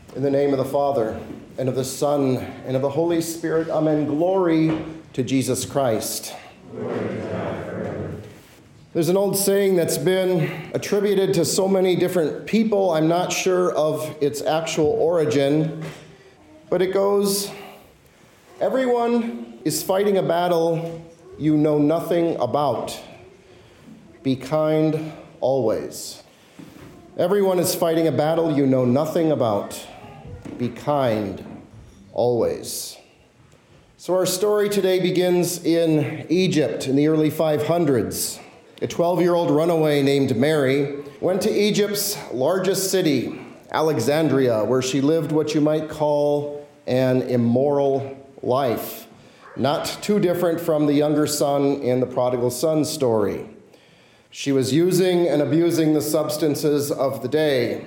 In the name of the Father, and of the Son, and of the Holy Spirit, amen. Glory to Jesus Christ. There's an old saying that's been attributed to so many different people, I'm not sure of its actual origin, but it goes, everyone is fighting a battle you know nothing about. Be kind always. Everyone is fighting a battle you know nothing about. Be kind always. So our story today begins in Egypt in the early 500s. A 12-year-old runaway named Mary went to Egypt's largest city, Alexandria, where she lived what you might call an immoral life, not too different from the younger son in the prodigal son story. She was using and abusing the substances of the day,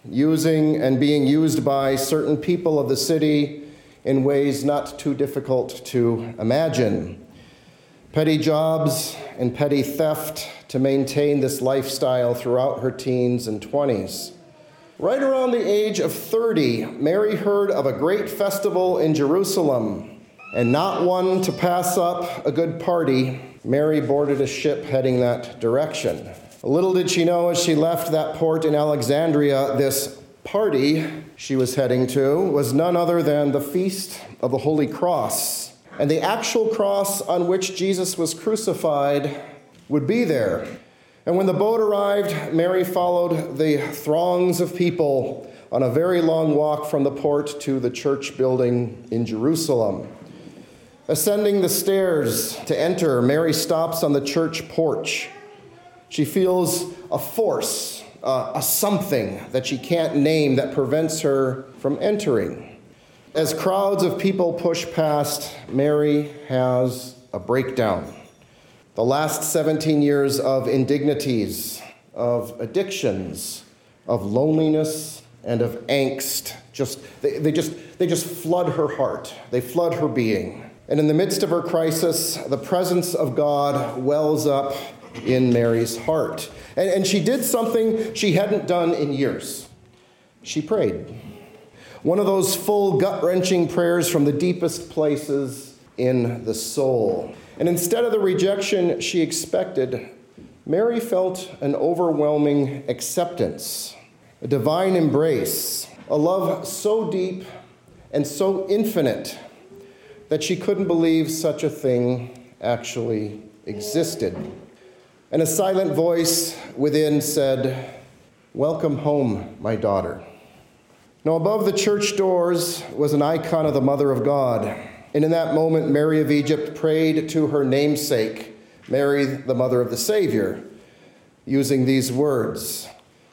using and being used by certain people of the city in ways not too difficult to imagine. Petty jobs and petty theft to maintain this lifestyle throughout her teens and 20s. Right around the age of 30, Mary heard of a great festival in Jerusalem, and not one to pass up a good party, Mary boarded a ship heading that direction. Little did she know as she left that port in Alexandria, this party she was heading to was none other than the Feast of the Holy Cross. And the actual cross on which Jesus was crucified would be there. And when the boat arrived, Mary followed the throngs of people on a very long walk from the port to the church building in Jerusalem. Ascending the stairs to enter, Mary stops on the church porch. She feels a force, a something that she can't name that prevents her from entering. As crowds of people push past, Mary has a breakdown. The last 17 years of indignities, of addictions, of loneliness, and of angst, they just flood her heart. They flood her being. And in the midst of her crisis, the presence of God wells up in Mary's heart. And she did something she hadn't done in years. She prayed. One of those full, gut-wrenching prayers from the deepest places in the soul. And instead of the rejection she expected, Mary felt an overwhelming acceptance, a divine embrace, a love so deep and so infinite that she couldn't believe such a thing actually existed. And a silent voice within said, "Welcome home, my daughter." Now, above the church doors was an icon of the Mother of God. And in that moment, Mary of Egypt prayed to her namesake, Mary, the Mother of the Savior, using these words.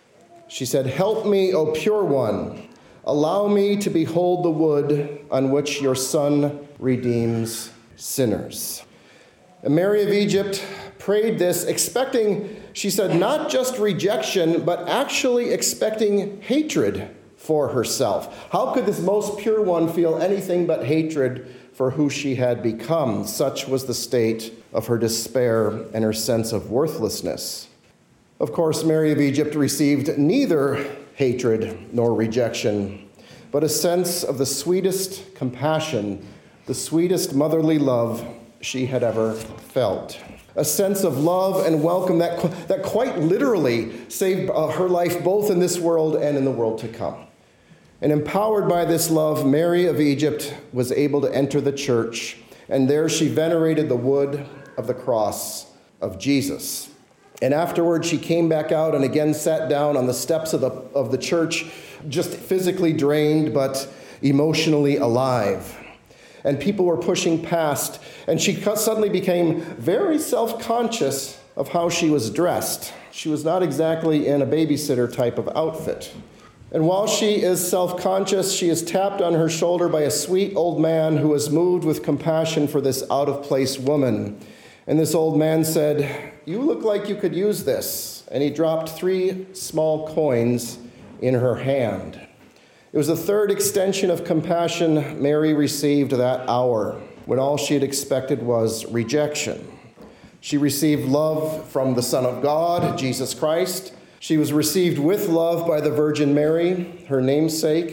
She said, "Help me, O pure one. Allow me to behold the wood on which your Son redeems sinners." And Mary of Egypt prayed this, expecting, she said, not just rejection, but actually expecting hatred for herself. How could this most pure one feel anything but hatred for who she had become? Such was the state of her despair and her sense of worthlessness. Of course, Mary of Egypt received neither hatred nor rejection, but a sense of the sweetest compassion, the sweetest motherly love she had ever felt. A sense of love and welcome that quite literally saved her life both in this world and in the world to come. And empowered by this love, Mary of Egypt was able to enter the church, and there she venerated the wood of the cross of Jesus. And afterwards, she came back out and again sat down on the steps of the church, just physically drained, but emotionally alive. And people were pushing past, and she suddenly became very self-conscious of how she was dressed. She was not exactly in a babysitter type of outfit. And while she is self-conscious, she is tapped on her shoulder by a sweet old man who is moved with compassion for this out-of-place woman. And this old man said, "You look like you could use this." And he dropped 3 small coins in her hand. It was the third extension of compassion Mary received that hour, when all she had expected was rejection. She received love from the Son of God, Jesus Christ. She was received with love by the Virgin Mary, her namesake.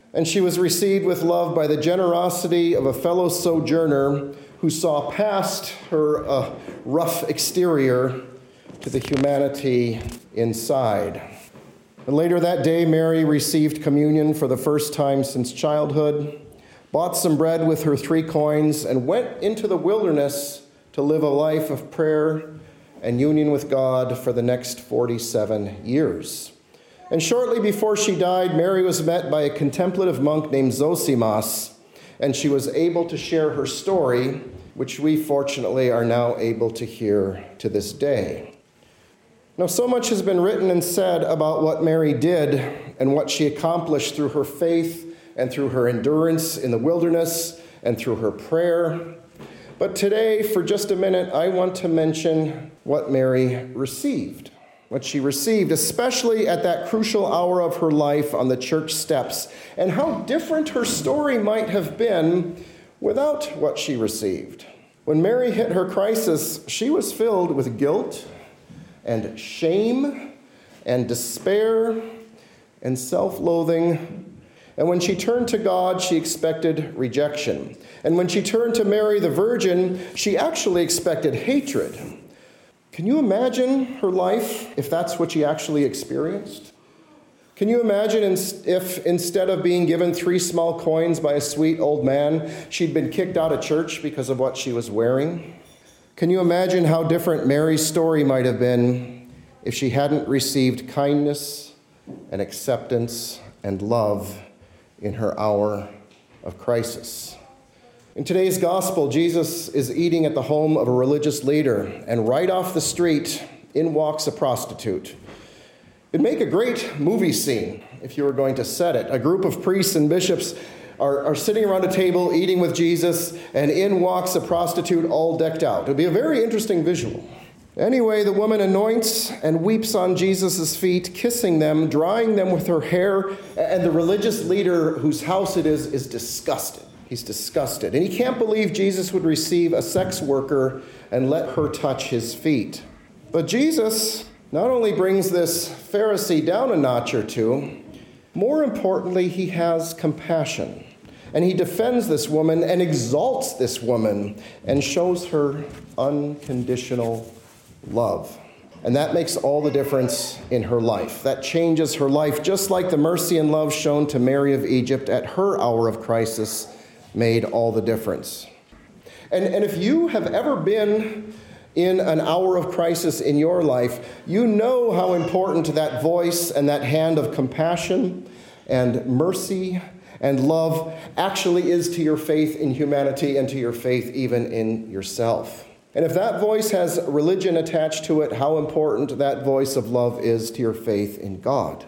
and she was received with love by the generosity of a fellow sojourner who saw past her rough exterior to the humanity inside. And later that day, Mary received communion for the first time since childhood, bought some bread with her 3 coins, and went into the wilderness to live a life of prayer and union with God for the next 47 years. And shortly before she died, Mary was met by a contemplative monk named Zosimas, and she was able to share her story, which we fortunately are now able to hear to this day. Now, so much has been written and said about what Mary did and what she accomplished through her faith and through her endurance in the wilderness and through her prayer. But today, for just a minute, I want to mention what Mary received. What she received, especially at that crucial hour of her life on the church steps, and how different her story might have been without what she received. When Mary hit her crisis, she was filled with guilt and shame and despair and self-loathing. And when she turned to God, she expected rejection. And when she turned to Mary the Virgin, she actually expected hatred. Can you imagine her life if that's what she actually experienced? Can you imagine if instead of being given 3 small coins by a sweet old man, she'd been kicked out of church because of what she was wearing? Can you imagine how different Mary's story might have been if she hadn't received kindness and acceptance and love in her hour of crisis? In today's gospel, Jesus is eating at the home of a religious leader, and right off the street, in walks a prostitute. It'd make a great movie scene if you were going to set it. A group of priests and bishops are sitting around a table eating with Jesus, and in walks a prostitute all decked out. It'd be a very interesting visual. Anyway, the woman anoints and weeps on Jesus' feet, kissing them, drying them with her hair, and the religious leader whose house it is disgusted. He's disgusted. And he can't believe Jesus would receive a sex worker and let her touch his feet. But Jesus not only brings this Pharisee down a notch or two, more importantly, he has compassion. And he defends this woman and exalts this woman and shows her unconditional love. And that makes all the difference in her life. That changes her life, just like the mercy and love shown to Mary of Egypt at her hour of crisis made all the difference. And if you have ever been in an hour of crisis in your life, you know how important that voice and that hand of compassion and mercy and love actually is to your faith in humanity and to your faith even in yourself. And if that voice has religion attached to it, how important that voice of love is to your faith in God.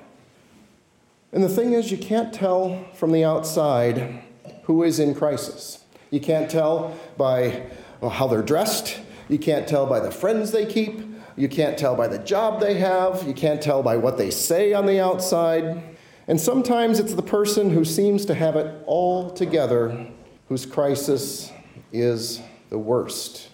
And the thing is, you can't tell from the outside who is in crisis. You can't tell by how they're dressed. You can't tell by the friends they keep. You can't tell by the job they have. You can't tell by what they say on the outside. And sometimes it's the person who seems to have it all together whose crisis is the worst.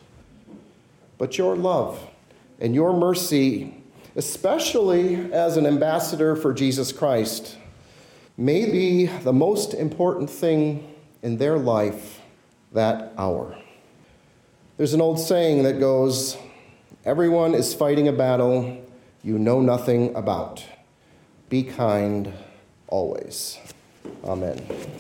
But your love and your mercy, especially as an ambassador for Jesus Christ, may be the most important thing in their life that hour. There's an old saying that goes, "Everyone is fighting a battle you know nothing about. Be kind always." Amen.